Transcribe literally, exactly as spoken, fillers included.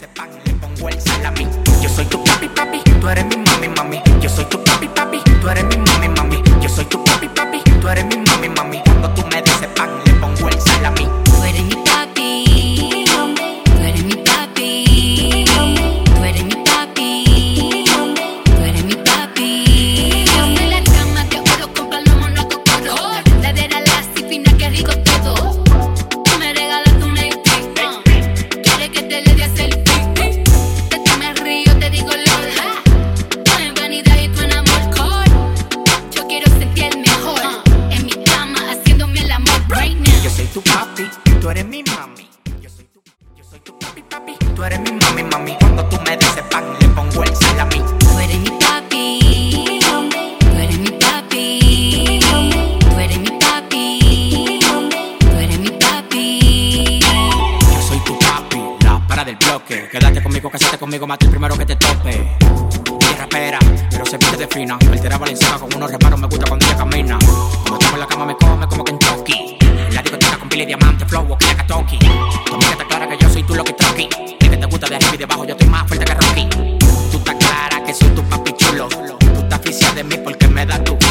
ese pan le pongo el salami. Yo soy tu papi, papi, tú eres mi mami, mami. Yo soy tu papi, papi, tú eres mi mami, mami. Yo soy tu papi, papi, tú eres mi mami, mami. Cuando tú me des ese pan le pongo el salami. Tú eres mi papi, tú eres mi papi, tú eres mi papi, tú eres mi papi. En la cama de oro con palomo no cocoro. La de la lasti fina que rico todo. Tú me regalas un A P, quieres que te le dé selfie. De ti me río, te digo lola. Tú en vanidad y tú en amor core. Yo quiero sentir el mejor en mi cama haciéndome el amor right now. Yo soy tu papi, tú eres mi mami. Yo soy tu, yo soy tu papi, papi, tú eres mi mami, mami. Cuando tú me des ese pan le pongo el salami. Tú eres mi papi, tú eres mi papi, tú eres mi papi, tú eres mi papi. Yo soy tu papi, la para del bloque. Quédate conmigo, casate conmigo, mate el primero que te tope. Ella rapera, pero se viste de fina. Altera Valenciaga con unos reparos, me gusta cuando ella camina. Como tengo en la cama me come como Kentucky. La discoteca con pila y diamante, flow, o que Katoki. Tu amiga está clara que yo soy tu Lucky Troki. Y que te gusta de arriba y de abajo, yo estoy más fuerte que Rocky. Tú estás clara que soy tu papi chulo. Tú estás aficiada de mí porque me das tu